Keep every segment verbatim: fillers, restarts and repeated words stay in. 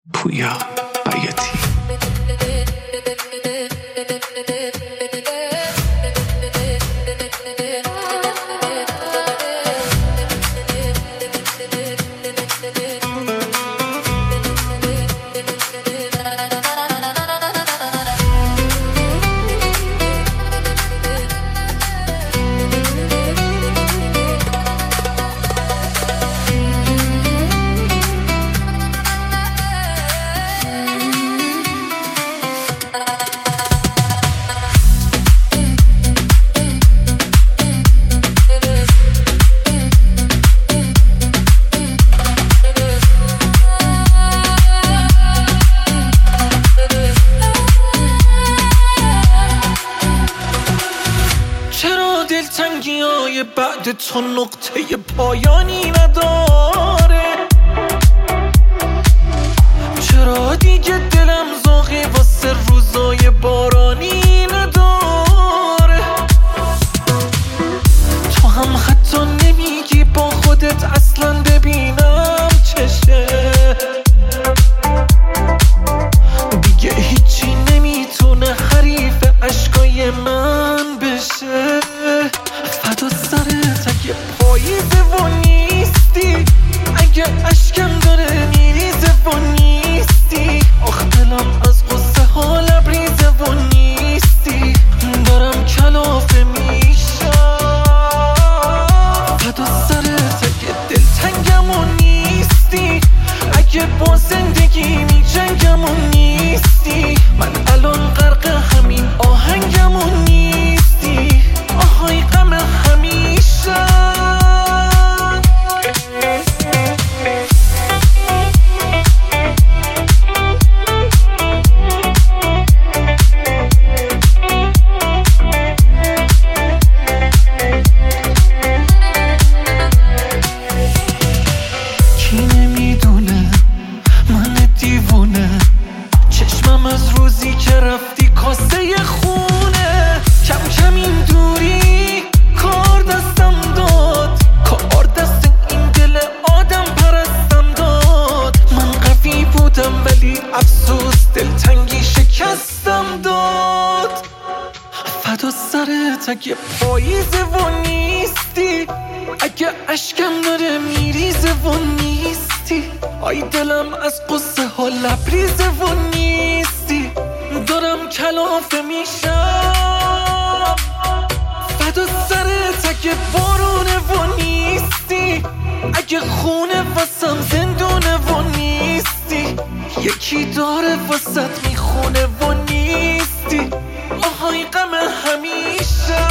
پویا بیاتی. دلتنگی های بعد تو نقطه پایانی نداره؟ چرا دیگه دلم زاغی واسه روزای بارانی نداره؟ تو هم حتی نمیگی با خودت اصلا ببینم چشه. دیگه هیچی نمیتونه حریف عشقای من بشه. فدا سرت اگه پاییزه و نیستی، اگه اشکم داره میریزه و نیستی. آخ دلم از غصه ها لبریزه و نیستی، دارم کلافه میشم. فدا سرت اگه دلتنگم و نیستی، اگه با زندگی میجنگم و نیستی. من الان غرق همین آهنگم و نیستی. آهای غم همیشه. کی نمیدونه من دیوونه، چشمم از روزی که رفتی کاسه خونه. کم کم این دوری کار دستم داد، کار دست این دل آدم پرستم داد. من قوی بودم ولی افسوس دلتنگی شکستم داد. فدا سرت اگه پاییزه و نیستی، اگه اشکم داره میریزه و نیستی. آی دلم از قصه ها لبریزه و نیستی، دارم کلافه میشم. فدا سرت اگه بارونه و نیستی، اگه خونه واسم زندونه و نیستی. یکی داره واسط میخونه و نیستی. آهای غم همیشه.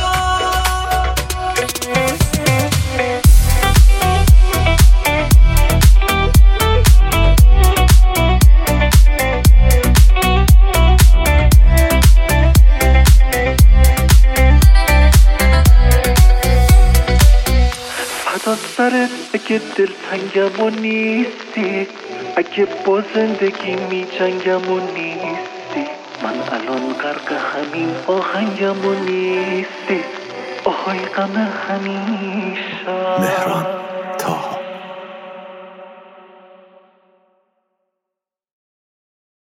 فدا سرت اگه دلتنگم و نیستی، اگه با زندگی میجنگم و نیستی. من الان غرق همین آهنگم و نیستی. آهای غم همیشه. مهران طاها.